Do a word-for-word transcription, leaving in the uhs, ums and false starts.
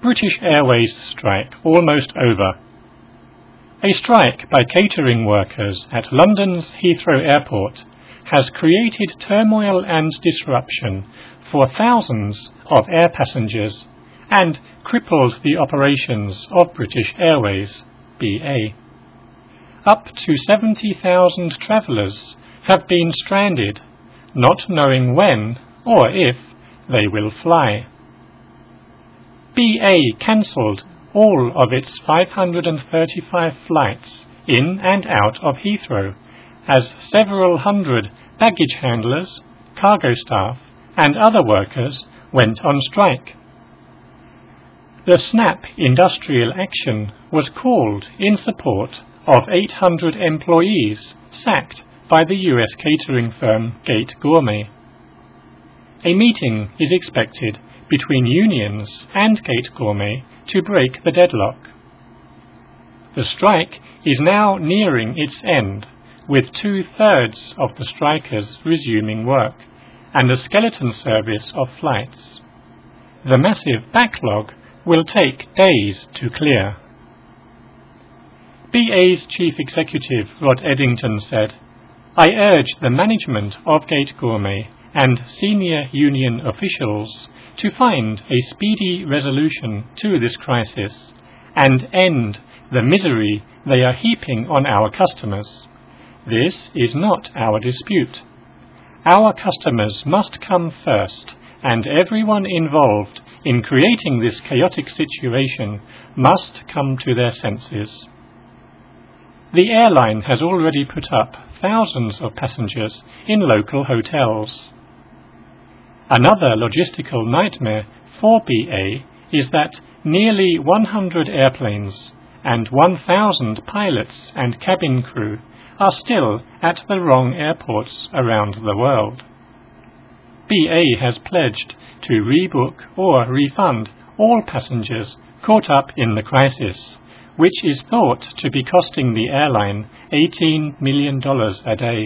British Airways strike almost over. A strike by catering workers at London's Heathrow Airport has created turmoil and disruption for thousands of air passengers and crippled the operations of British Airways, B A. Up to seventy thousand travellers have been stranded, not knowing when or if they will fly. B A cancelled all of its five hundred thirty-five flights in and out of Heathrow as several hundred baggage handlers, cargo staff and other workers went on strike. The snap industrial action was called in support of eight hundred employees sacked by the U S catering firm Gate Gourmet. A meeting is expected between unions and Gate Gourmet to break the deadlock. The strike is now nearing its end, with two-thirds of the strikers resuming work and a skeleton service of flights. The massive backlog will take days to clear. B A's chief executive Rod Eddington said, "I urge the management of Gate Gourmet and senior union officials to find a speedy resolution to this crisis and end the misery they are heaping on our customers. This is not our dispute. Our customers must come first, and everyone involved in creating this chaotic situation must come to their senses." The airline has already put up thousands of passengers in local hotels. Another logistical nightmare for B A is that nearly one hundred airplanes and one thousand pilots and cabin crew are still at the wrong airports around the world. B A has pledged to rebook or refund all passengers caught up in the crisis, which is thought to be costing the airline eighteen million dollars a day.